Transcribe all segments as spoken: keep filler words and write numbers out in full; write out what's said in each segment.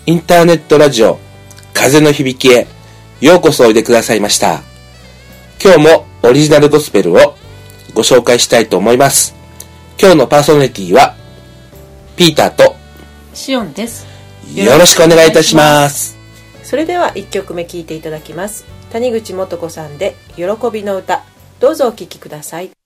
インターネットラジオ風の響きへようこそおいでくださいました。今日もオリジナルゴスペルをご紹介したいと思います。今日のパーソナリティはピーターとシオンです。 よろしくお願いいたします。 それではいっきょくめ聴いていただきます。谷口素子さんで喜びの歌、どうぞお聴きください。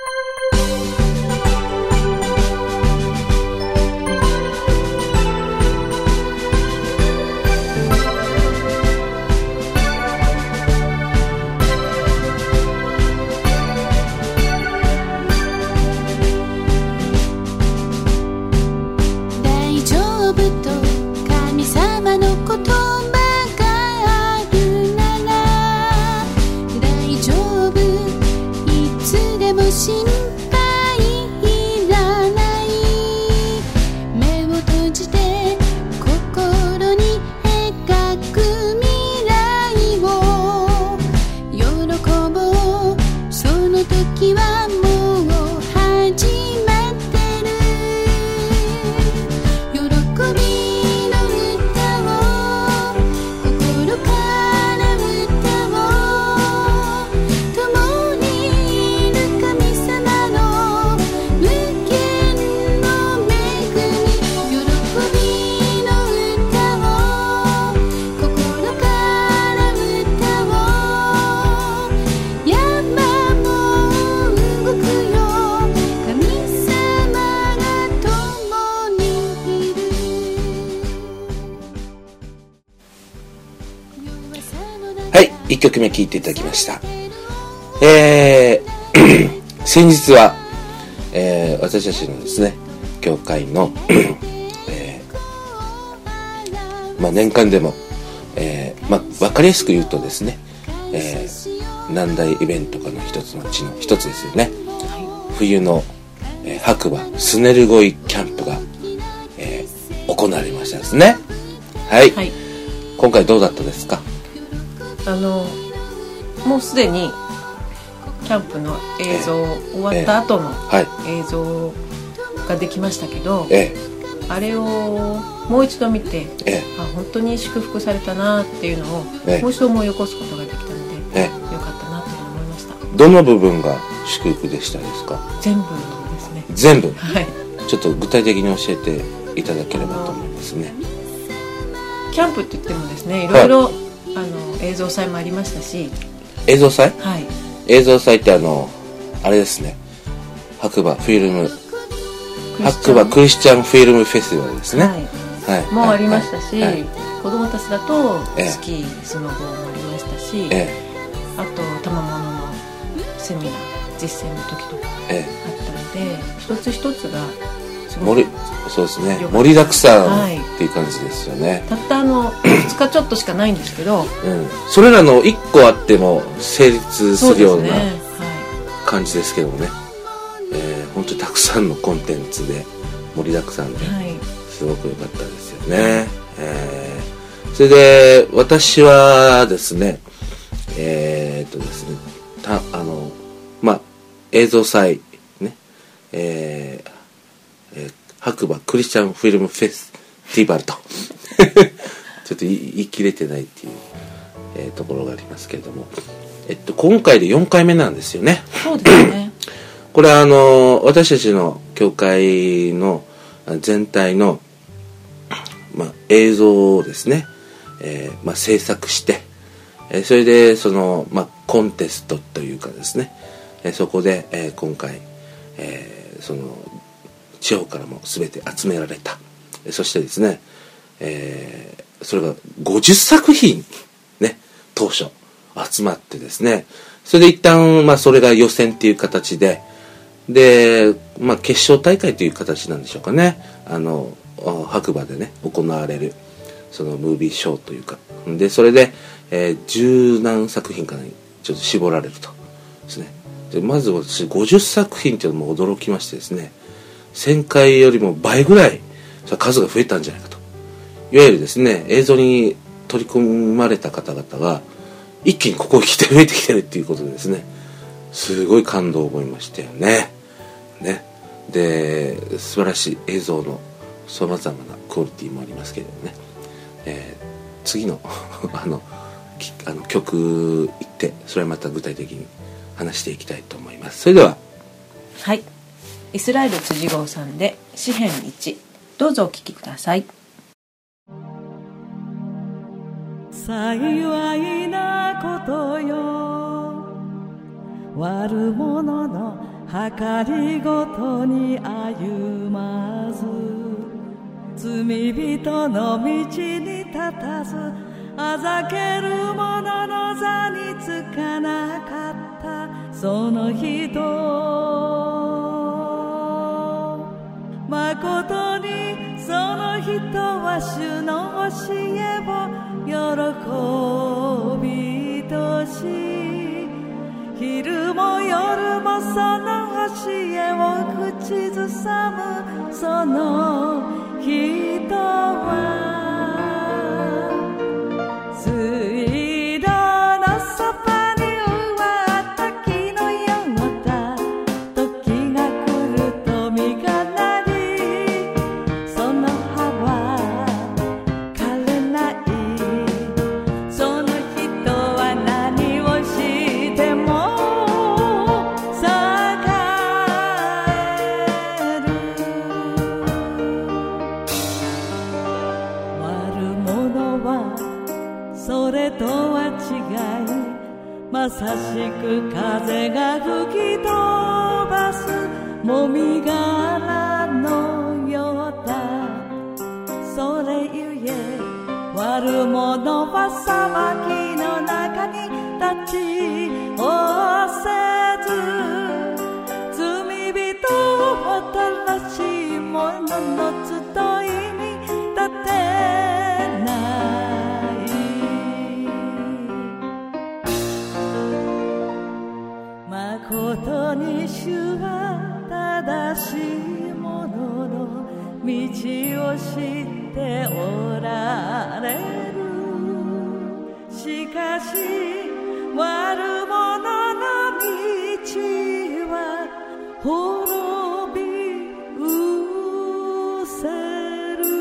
いっきょくめ聴いていただきました。えー、先日は、えー、私たちのですね教会の、えーまあ、年間でも、えーまあ、分かりやすく言うとですね、えー、何大イベントかの一つのうちの一つですよね。冬の、えー、白馬スネルゴイキャンプが、えー、行われましたですね。はい、はい、今回どうだったですか？ あのもうすでにキャンプの映像、えー、終わった後の映像ができましたけど、えー、あれをもう一度見て、えー、あ本当に祝福されたなっていうのを、えー、もう一度思い起こすことができたので、えー、よかったなと思いました。 どの部分が祝福でしたですか？ 全部ですね。 全部、 はい、 ちょっと具体的に教えていただければと思いますね。 キャンプって言ってもですね、いろいろ、はい、あの映像祭もありましたし。 映像祭？ はい。 映像祭ってあのあれですね、白馬フィルム白馬クリスチャンフィルムフェスティバルですね。はい。 はい、もうありましたし、はい、子供たちだとスキー、ええ、スノボもありましたし、ええ、あと賜物のセミナー実践の時とかあったので、ええ、一つ一つがすごく盛りそうですね、盛りだくさんっていう感じですよね。 たったあのふつかちょっとしかないんですけど、うん、 それらのいっこあっても成立するような感じですけどもね、えー、本当にたくさんのコンテンツで盛りだくさんで、はい、すごく良かったですよね。えー、それで私はですねえー、っとですねたあのまあ映像祭ね、えーえー白馬クリスチャンフィルムフェスティバルとちょっと言い切れてないっていう、えー、ところがありますけれども、えっと今回でよんかいめなんですよね。 そうですね。 これはあの私たちの教会の全体の、まあ、映像をですね、えーまあ、制作して、えー、それでその、まあ、コンテストというかですね、えー、そこで、えー、今回、えー、その地方からも全て集められた。そしてですね、えー、それがごじゅっさくひんね当初集まってですね、それで一旦まあそれが予選っていう形ででまあ決勝大会という形なんでしょうかね。あの白馬でね行われるそのムービーショーというかで、それで、えー、十何作品かにちょっと絞られるとですね。でまず私ごじゅっさくひんっていうのも驚きましてですね、前回よりも倍ぐらい数が増えたんじゃないかと。いわゆるですね映像に取り組まれた方々が一気にここに来て増えてきてるっていうことでですね、すごい感動を覚えましたよね。ねで素晴らしい映像のさまざまなクオリティもありますけれどもね、 次のあのあの曲いってそれはまた具体的に話していきたいと思います。それでははい、イスラエル辻郷さんで詩編いち、どうぞお聴きください。 幸いなことよ、悪者の計りごとに歩まず、罪人の道に立たず、あざける者の座につかなかったその人、まことにその人は主の教えを喜びとし、昼も夜もその教えを口ずさむその人は、水道のそばに植わった木のようだ。時が来ると実がなり、その葉は枯れない。その人は何をしても栄える。悪者はそれとは違い、まさしく風が吹き飛ばすもみ殻のようだ。それゆえ悪者は裁きの中に立ちおせず、罪人を正しい者の集いに立てない。まことに主は正しい者の道を知っておられる。しかし悪者の道は滅び失せる。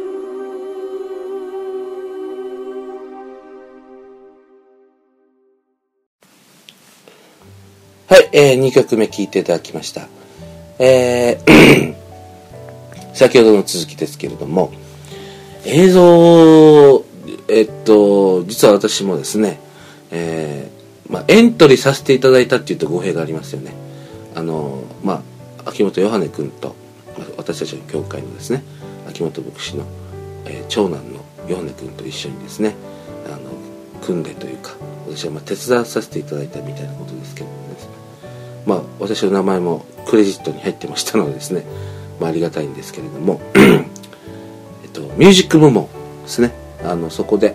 はい、えー、にきょくめ聴いていただきました。えー、先ほどの続きですけれども、映像、えっと、実は私もですね、えー、まあ、エントリーさせていただいたっていうと語弊がありますよね。あの、まあ、秋元ヨハネ君と、私たちの教会のですね、秋元牧師の、えー、長男のヨハネ君と一緒にですね、あの、組んでというか、私はまあ手伝わさせていただいたみたいなことですけどもですね、まあ、私の名前もクレジットに入ってましたのでですね、まあ、ありがたいんですけれども、えっと、ミュージック部門ですね、あのそこで、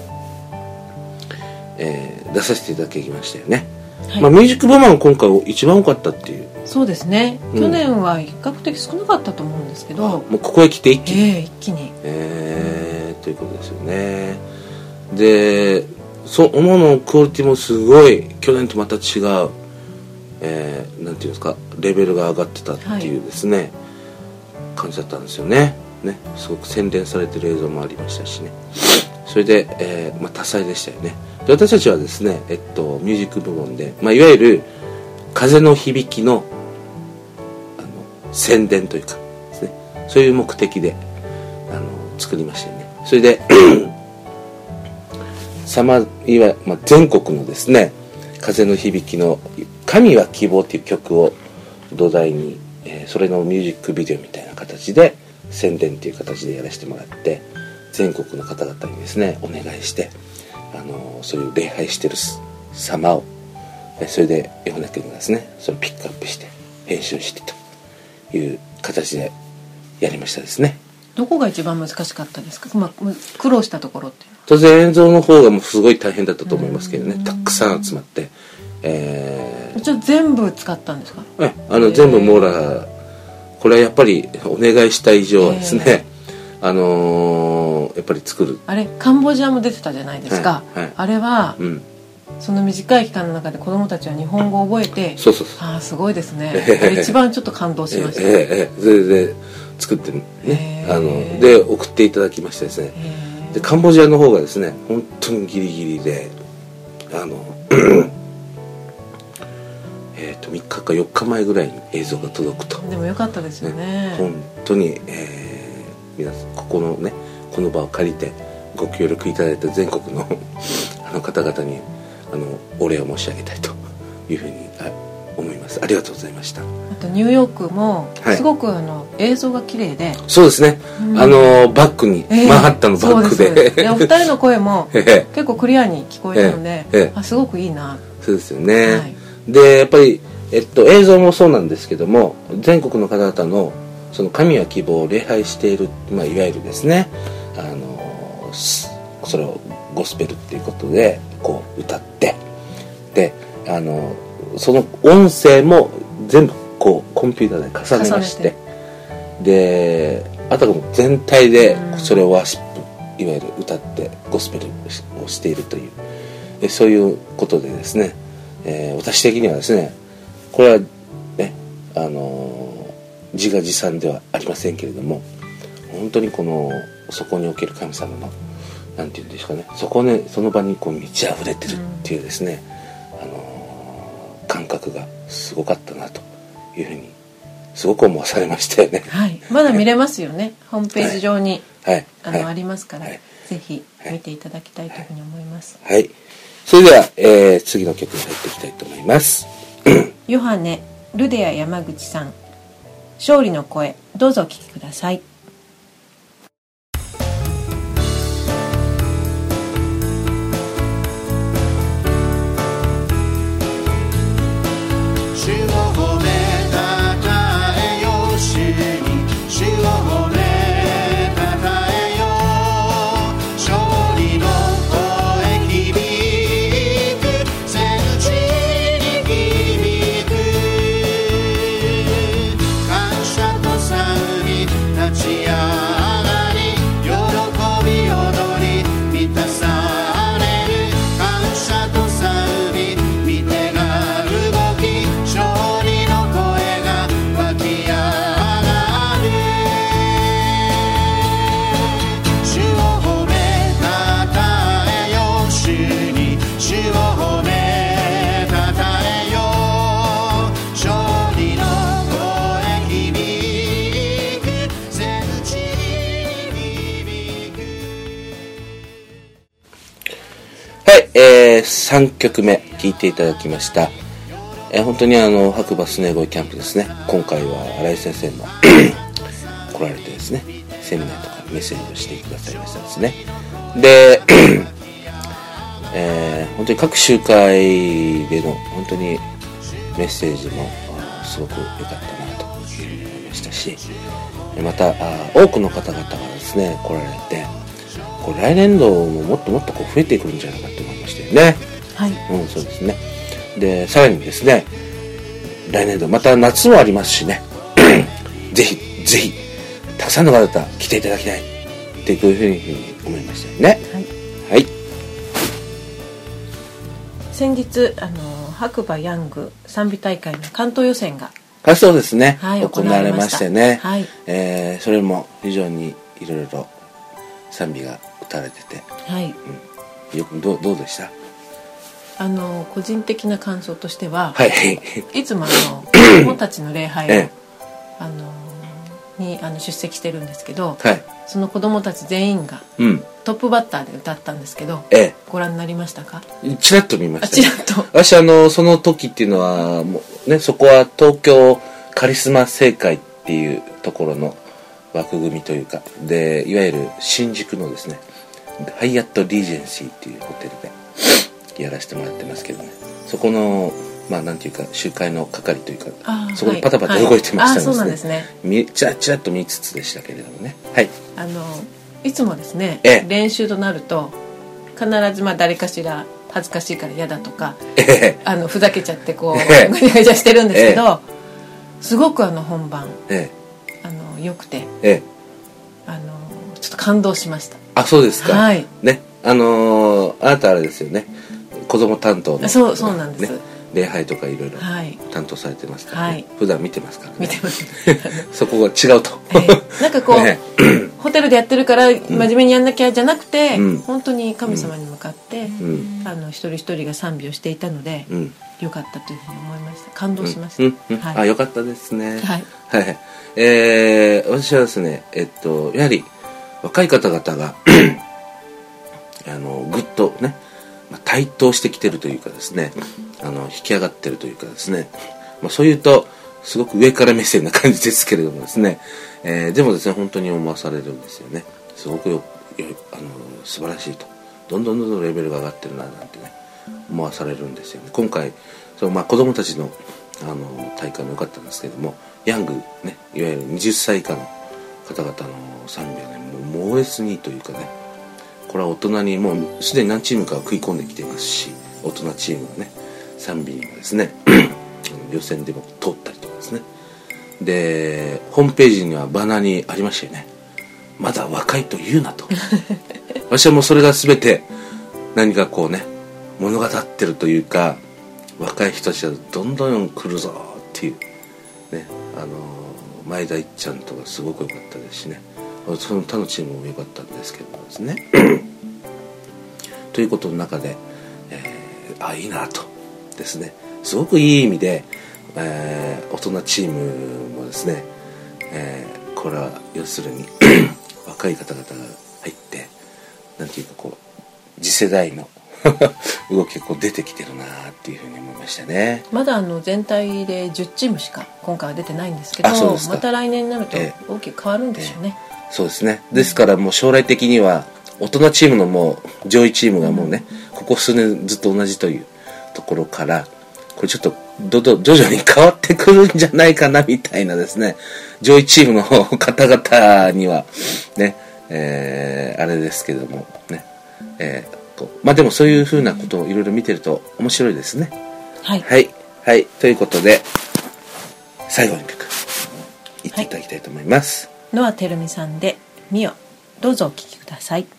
えー、出させていただきましたよね、はい。まあ、ミュージック部門今回一番多かったっていう。 そうですね、うん、去年は比較的少なかったと思うんですけど、 もうここへ来て一気に、 えー、一気に、 えー、ということですよね。で、そののクオリティもすごい去年とまた違う、えー、なんていうんですか、レベルが上がってたっていうですね、はい、感じだったんですよね。ね、すごく洗練されてる映像もありましたしね。それで、えーまあ、多彩でしたよね。で、私たちはですね、えっと、ミュージック部門で、まあ、いわゆる風の響きの、あの宣伝というかですね、そういう目的であの作りましたよね。それでさまいわ、まあ、全国のですね、風の響きの神は希望という曲を土台に、えー、それのミュージックビデオみたいな形で宣伝という形でやらせてもらって、全国の方々にですねお願いして、あのー、そういう礼拝してる様を、えー、それでヨハネ君がですねそれをピックアップして編集してという形でやりましたですね。 どこが一番難しかったですか、まあ、苦労したところっていうのは。 当然映像の方がもうすごい大変だったと思いますけどね、たくさん集まって、えー、 じゃあ全部使ったんですか。 えあの全部網羅、これはやっぱりお願いした以上はですね、あのー、やっぱり作る。 あれカンボジアも出てたじゃないですか、はいはい、あれは、うん、その短い期間の中で子どもたちは日本語を覚えて、 そうそうそう、 ああすごいですね、えー、一番ちょっと感動しました、 えーえー、それで作ってね、あので送っていただきましてですね、 でカンボジアの方がですね本当にギリギリであのえーとみっかかよっかまえぐらいに映像が届くと。 でもよかったですよね。 本当に、えー、皆さんここのねこの場を借りてご協力いただいた全国のあの方々にあのお礼を申し上げたいというふうに思います。ありがとうございました。 あとニューヨークもすごくあの、はい、映像が綺麗で、 そうですね、うん、あのバックに、えー、マンハッタンのバック で, で, でお二人の声も結構クリアに聞こえたので、えーえー、あすごくいいな。 そうですよね、はい、でやっぱり、えっと、映像もそうなんですけども全国の方々のその神は希望を礼拝している、まあ、いわゆるですねあのそれをゴスペルっていうことでこう歌ってであのその音声も全部こうコンピューターで重ねましてであたかも全体でそれをワーシップいわゆる歌ってゴスペルをしているというでそういうことでですね、えー、私的にはですねこれはねあのー、自画自賛ではありませんけれども本当にこのそこにおける神様のなんていうんですかねそこねその場にこう満ち溢れてるっていうですね、うん、あのー、感覚がすごかったなというふうにすごく思わされましたよね。 はい、まだ見れますよね。ホームページ上に、 はい、 あの、 はい、 ありますから、はい、ぜひ見ていただきたいというふうに思います。 はい、はい、それでは、えー、次の曲に入っていきたいと思います。 ヨハネ・ルデア山口さん、勝利の声、どうぞお聴きください。 えー、さんきょくめ聴いていただきました、えー、本当にあの白馬スネゴイキャンプですね。今回は新井先生も来られてですねセミナーとかメッセージをしてくださいましたですね。で、えー、本当に各集会での本当にメッセージもすごく良かったなと思いましたしまた多くの方々がですね来られてこれ来年度ももっともっとこう増えてくるんじゃないかと思いましたよね。 はい、 うん、そうですね。でさらにですね来年度また夏もありますしねぜひぜひたくさんの方々来ていただきたいっていうふうに思いましたよね。 はい、 はい、 先日あの白馬ヤング賛美大会の関東予選があそうですね、 はい、 行われましてね、 はいえー、それも非常にいろいろ賛美が歌われてて、 はい、 うん、よく ど, どうでした？ あの個人的な感想としては、 はい、 いつもあの子供たちの礼拝を、ええ、あのにあの出席してるんですけど、 はい、 その子供たち全員が、うん、トップバッターで歌ったんですけど、 ええ、 ご覧になりましたか？ ちらっと見ました、 ね、ちらっと私あのその時っていうのはもう、ね、そこは東京カリスマ聖会っていうところの枠組みというかでいわゆる新宿のですねハイアットリージェンシーっていうホテルでやらせてもらってますけどねそこのまあなんていうか集会の係というかそこでパタパタ動いてましたので、ね、はいはい、そうなんですねちらちらっと見つつでしたけれどもね、はい、 あのいつもですね、 ええ、 練習となると必ずまあ誰かしら恥ずかしいから嫌だとか、 ええ、 あのふざけちゃってこうガチャガチャしてるんですけど、ええ、すごくあの本番、 ええ、あの良くて、 ええ、 あのちょっと感動しました。 あ、そうですか、 はい、 ね、あのー、あなたあれですよね子供担当のそうそうなんです、ね、 礼拝とかいろいろ担当されてますからね、はい、普段見てますからね。 見てますそこが違うと、 えー、なんかこう、ね、ホテルでやってるから真面目にやんなきゃじゃなくて、うん、本当に神様に向かって、うん、あの一人一人が賛美をしていたので、うん、よかったというふうに思いました。感動しました、うんうんうん、はい、 あ、よかったですね。 はい、 はい、えー、私はですね、えっとやはり若い方々があのぐっとね台頭してきてるというかですね、あの引き上がってるというかですね、まあ、そういうとすごく上から目線な感じですけれどもですね、えー、でもですね本当に思わされるんですよね。すごくよあの素晴らしいと、どんどんどんどんレベルが上がってるななんてね思わされるんですよね。今回その、まあ、子供たちのあの大会も良かったんですけれども、ヤングね、いわゆるはたち以下の方々の賛美はねもう猛烈にいいというかね、これは大人にもうすでに何チームかは食い込んできていますし、大人チームがね賛美にもですね予選でも通ったりとかですね、でホームページにはバナーにありましたよね、まだ若いと言うなと私はもうそれが全て何かこうね物語ってるというか、若い人たちはどんどん来るぞっていうね、あの前田いっちゃんとかすごく良かったですしね、その他のチームも良かったんですけどもですねということの中で、えー、あいいなとですね、すごくいい意味で、えー、大人チームもですね、えー、これは要するに若い方々が入ってなんていうかこう次世代の動きがこう出てきてるなっていうふうに思いましたね。 まだあの全体でじゅうチームしか今回は出てないんですけど、また来年になると大きく変わるんでしょうね、 えーえー、そうですね。ですからもう将来的には大人チームのもう上位チームがもうね、うん、ここ数年ずっと同じというところからこれちょっとどど徐々に変わってくるんじゃないかなみたいなですね、上位チームの方々にはね、えー、あれですけどもね、えーまあでもそういう風なことをいろいろ見てると面白いですね。 はいはい、はい、ということで最後の曲いっていただきたいと思います、 はい、ノアてるみさんでミオ、どうぞお聴きください。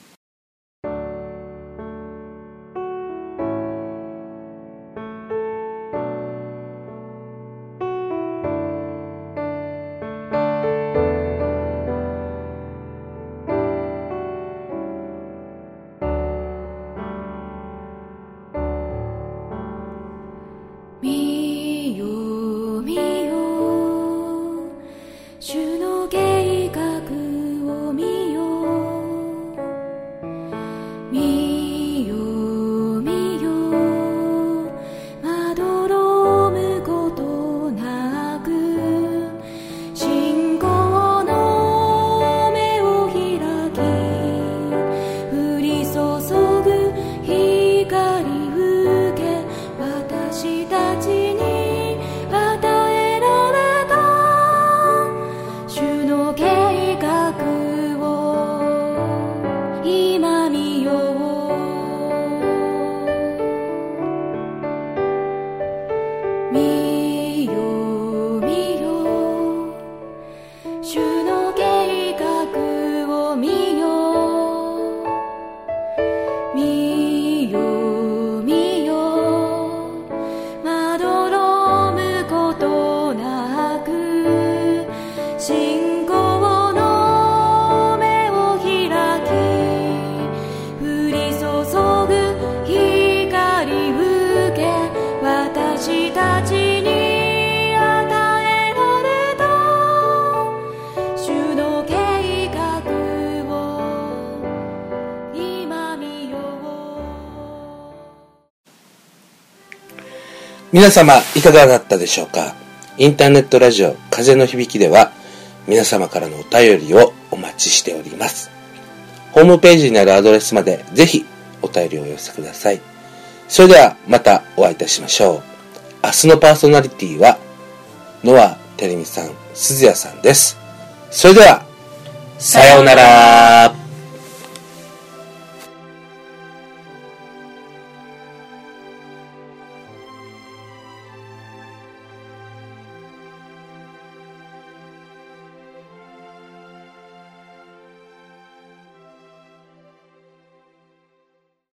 皆様いかがだったでしょうか。インターネットラジオ風の響きでは皆様からのお便りをお待ちしております。ホームページにあるアドレスまでぜひお便りをお寄せください。それではまたお会いいたしましょう。明日のパーソナリティはノアてるみさん、鈴谷さんです。それではさようなら。